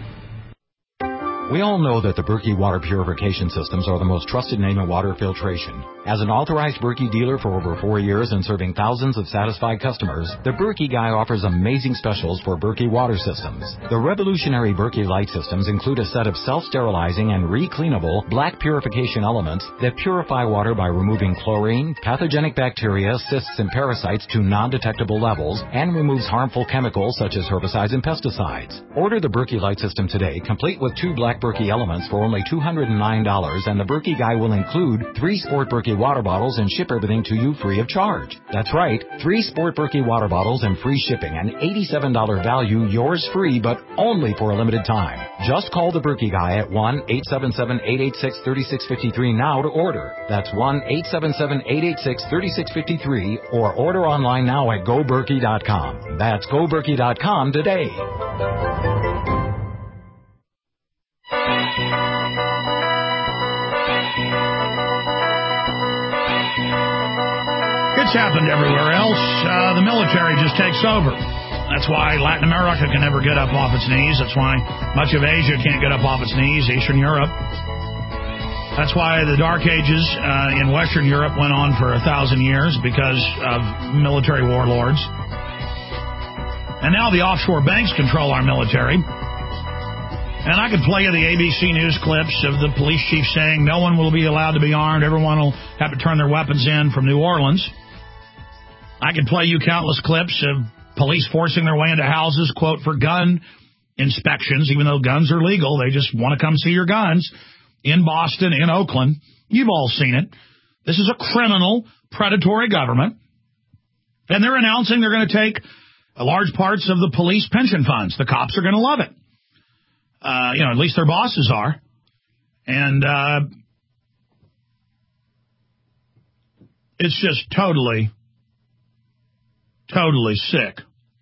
Speaker 12: We all know that the Berkey water purification systems are the most trusted name in water filtration. As an authorized Berkey dealer for over four years and serving thousands of satisfied customers, the Berkey Guy offers amazing specials for Berkey water systems. The revolutionary Berkey Light systems include a set of self-sterilizing and re-cleanable black purification elements that purify water by removing chlorine, pathogenic bacteria, cysts, and parasites to non-detectable levels, and removes harmful chemicals such as herbicides and pesticides. Order the Berkey Light system today, complete with two black Berkey elements for only two hundred nine dollars, and the Berkey Guy will include three Sport Berkey water bottles and ship everything to you free of charge. That's right, three Sport Berkey water bottles and free shipping, an eighty-seven dollars value, yours free, but only for a limited time. Just call the Berkey Guy at one eight seven seven, eight eight six, three six five three now to order. That's one eight seven seven, eight eight six, three six five three, or order online now at go berkey dot com. That's go berkey dot com today.
Speaker 2: It's happened everywhere else. Uh, the military just takes over. That's why Latin America can never get up off its knees. That's why much of Asia can't get up off its knees, Eastern Europe. That's why the Dark Ages uh, in Western Europe went on for a thousand years, because of military warlords. And now the offshore banks control our military. And I could play you the A B C News clips of the police chief saying no one will be allowed to be armed. Everyone will have to turn their weapons in from New Orleans. I could play you countless clips of police forcing their way into houses, quote, for gun inspections, even though guns are legal. They just want to come see your guns. in Boston, in Oakland. You've all seen it. This is a criminal, predatory government. And they're announcing they're going to take large parts of the police pension funds. The cops are going to love it. Uh, you know, at least their bosses are. And uh, it's just totally, totally sick.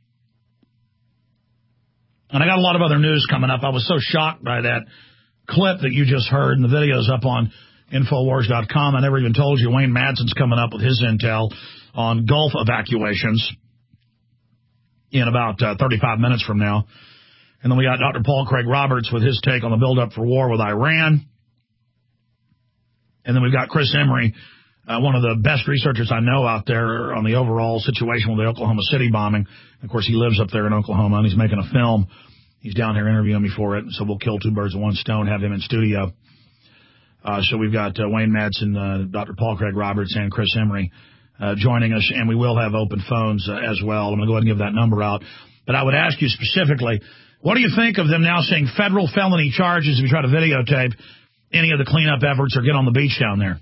Speaker 2: And I got a lot of other news coming up. I was so shocked by that clip that you just heard, and the video's up on Infowars dot com. I never even told you Wayne Madsen's coming up with his intel on Gulf evacuations in about uh, thirty-five minutes from now. And then we got Doctor Paul Craig Roberts with his take on the buildup for war with Iran. And then we've got Chris Emery, uh, one of the best researchers I know out there on the overall situation with the Oklahoma City bombing. Of course, he lives up there in Oklahoma, and he's making a film. He's down here interviewing me for it, so we'll kill two birds with one stone, have him in studio. Uh, so we've got uh, Wayne Madsen, uh, Doctor Paul Craig Roberts, and Chris Emery uh, joining us, and we will have open phones uh, as well. I'm going to go ahead and give that number out. But I would ask you specifically, what do you think of them now saying federal felony charges if you try to videotape any of the cleanup efforts or get on the beach down there?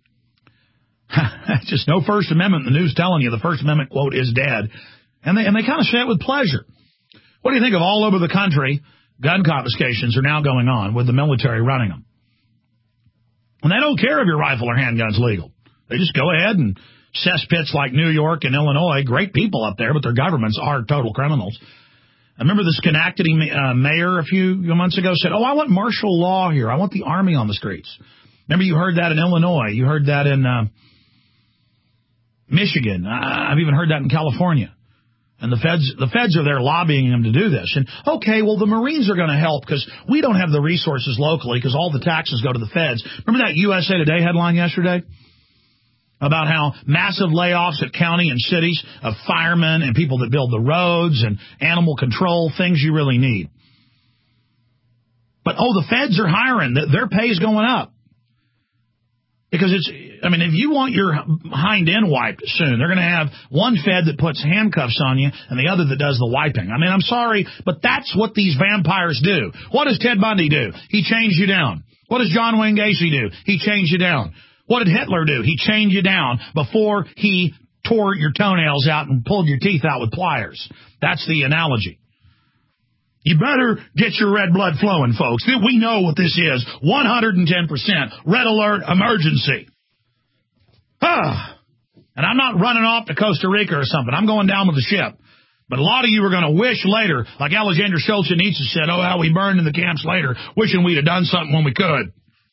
Speaker 2: Just no First Amendment. The news telling you the First Amendment, quote, is dead. And they, and they kind of say it with pleasure. What do you think of all over the country, gun confiscations are now going on with the military running them? And they don't care if your rifle or handgun's legal. They just go ahead and cesspits like New York and Illinois, great people up there, but their governments are total criminals. I remember the Schenectady uh, mayor a few months ago said, oh, I want martial law here. I want the army on the streets. Remember you heard that in Illinois. You heard that in uh, Michigan. I, I've even heard that in California. And the feds, the feds are there lobbying them to do this. And, okay, well, the Marines are going to help because we don't have the resources locally because all the taxes go to the feds. Remember that U S A Today headline yesterday about how massive layoffs at county and cities of firemen and people that build the roads and animal control, things you really need. But, oh, the feds are hiring. Their pay is going up. Because it's, I mean, if you want your hind end wiped soon, they're going to have one Fed that puts handcuffs on you and the other that does the wiping. I mean, I'm sorry, but that's what these vampires do. What does Ted Bundy do? He chains you down. What does John Wayne Gacy do? He chains you down. What did Hitler do? He chained you down before he tore your toenails out and pulled your teeth out with pliers. That's the analogy. You better get your red blood flowing, folks. We know what this is. one hundred ten percent red alert emergency. Ah. And I'm not running off to Costa Rica or something. I'm going down with the ship. But a lot of you are going to wish later, like Alexander Solzhenitsyn said, oh, how we burned in the camps later, wishing we'd have done something when we could.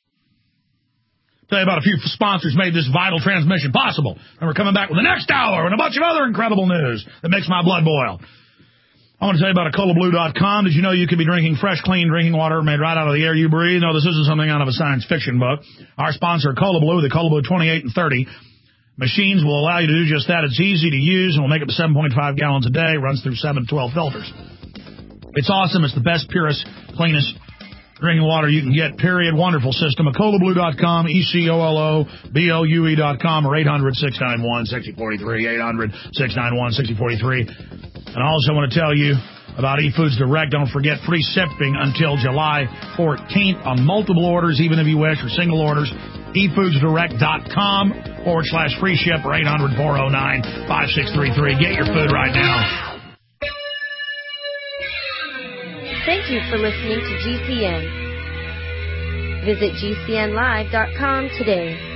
Speaker 2: Tell you about a few sponsors made this vital transmission possible. And we're coming back with the next hour and a bunch of other incredible news that makes my blood boil. I want to tell you about a cola blue dot com. Did you know you could be drinking fresh, clean drinking water made right out of the air you breathe? No, this isn't something out of a science fiction book. Our sponsor, Cola Blue, the Cola Blue twenty-eight and thirty. Machines will allow you to do just that. It's easy to use and will make up to seven point five gallons a day. Runs through seven to twelve filters. It's awesome. It's the best, purest, cleanest drinking water you can get, period. Wonderful system. A cola blue dot com, E C O L O B O U E dot com, or eight hundred, six nine one, six zero four three, eight hundred, six nine one, six zero four three. And I also want to tell you about eFoods Direct. Don't forget free shipping until July fourteenth on multiple orders, even if you wish, or single orders. e foods direct dot com forward slash free ship or eight hundred, four oh nine, five six three three. Get your food right now.
Speaker 13: Thank you for listening to G C N. Visit G C N live dot com today.